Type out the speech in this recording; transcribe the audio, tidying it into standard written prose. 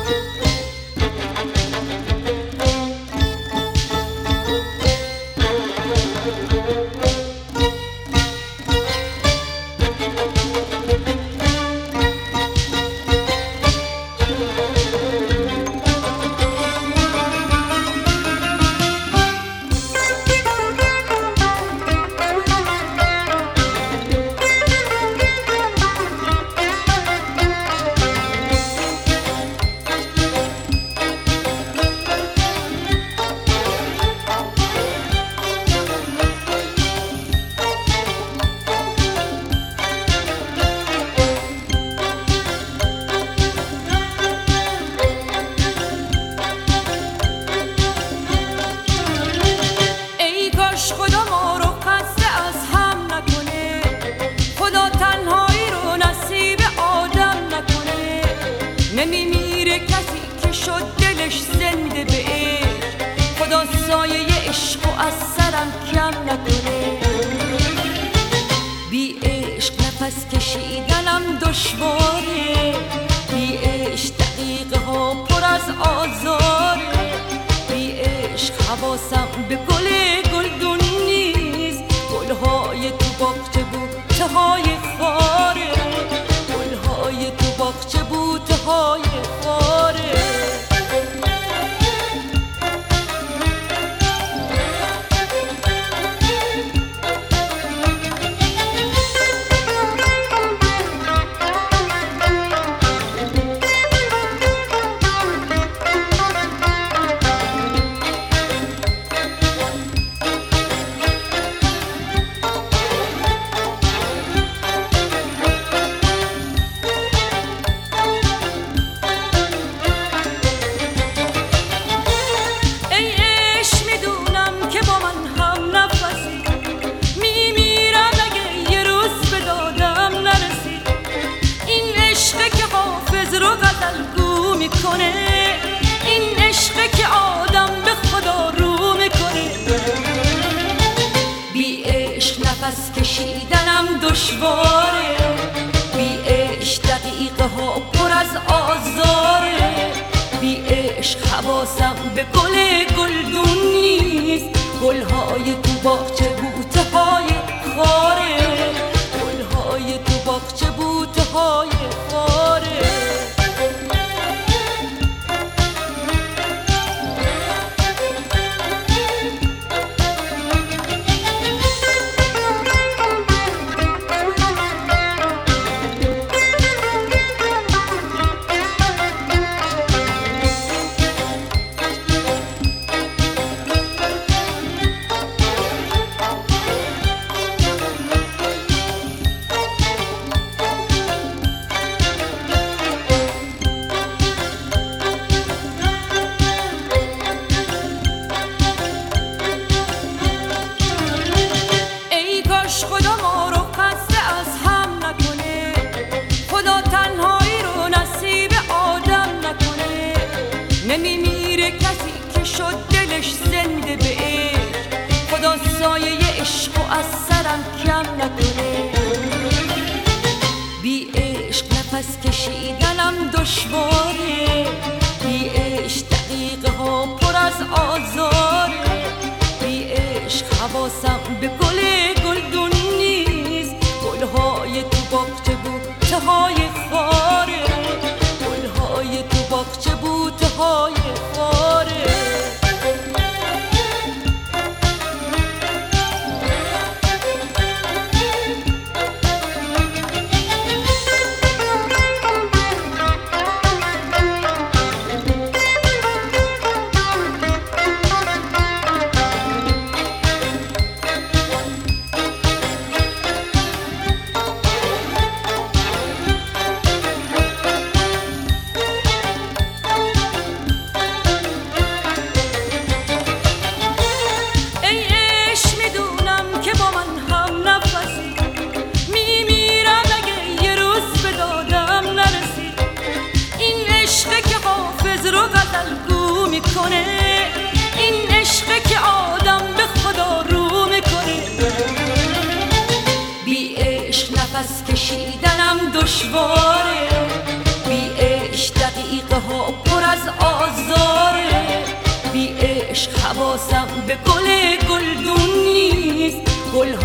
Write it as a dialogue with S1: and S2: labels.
S1: خدا ما رو خسته از هم نکنه، خدا تنهایی رو نصیب آدم نکنه. نمیمیره کسی که شد دلش زنده به عشق، خدا سایه عشق و از سرم کم نکنه. بی عشق نفس کشیدنم دشواره، بی عشق دقیقه ها پر از آزاره. بی عشق حواسم به گل گلدون نیست، گلهای تو باغچه بوته‌های خاره، گلهای تو باغچه بوته‌های خاره. این عشقه که آدم به خدا رو میکنه. بی عشق نفس کشیدنم دشواره، بی عشق دقیقه ها پر از آزاره. بی عشق حواسم به گل گلدون نیست، گلهای تو باغچه بوته‌های خاره، گلهای تو باغچه بوته‌های خاره. خدا ما رو خسته از هم نکنه، خدا تنهایی رو نصیب آدم نکنه. نمیمیره کسی که شد دلش زنده به عشق، خدا سایه عشق و از سرم کم نکنه. بی عشق نفس کشیدنم دشواره، بی عشق دقیقه ها پر از آزاره. بی عشق حواسم به گل گلدون نیست، گلهای تو باغچه بوته‌های خاره، گلهای تو باغچه بوته‌های خاره. این عشقه که آدم به خدا رو میکنه. بی عشق نفس کشیدنم دشواره، بی عشق دقیقه ها پر عشق حواسم به گل گلدون نیست. گل